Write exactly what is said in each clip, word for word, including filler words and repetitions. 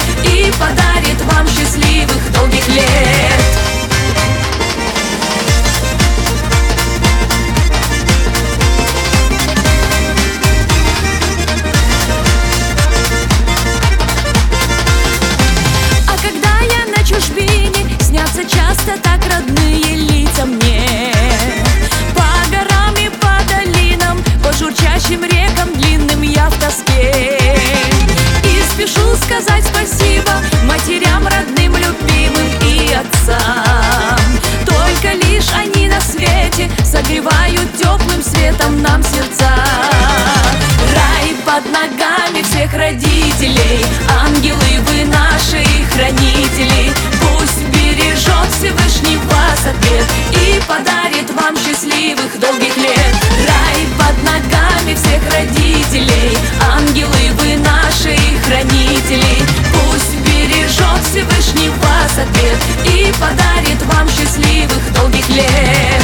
и подарит вам счастливых долгих лет. А когда я на чужбине, снятся часто так родные лица мне. По горам и по долинам, по журчащим рекам длинным я в тоске. И спешу сказать спасибо матерям родным, любимым и отцам. Только лишь они на свете согревают теплым светом нам сердца. Рай под ногами всех родителей, ангелы вы наши хранители. Пусть бережет Всевышний вас от бед и подарит вам счастливых долгих лет. Рай под ногами всех родителей, ангелы вы наши хранители. Пусть бережет Всевышний вас от бед и подарит вам счастливых долгих лет.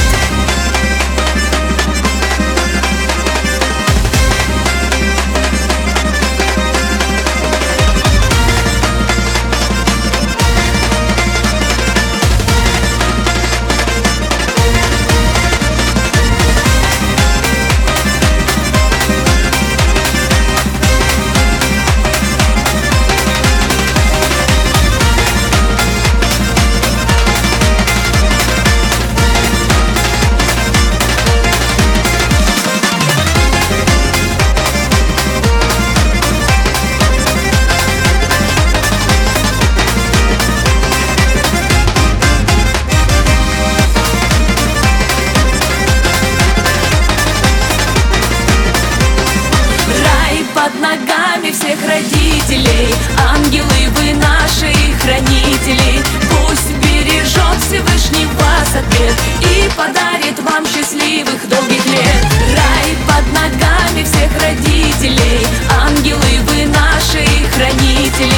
Под ногами всех родителей, ангелы вы наши хранители. Пусть бережет Всевышний вас от бед и подарит вам счастливых долгих лет. Рай под ногами всех родителей, ангелы вы наши хранители.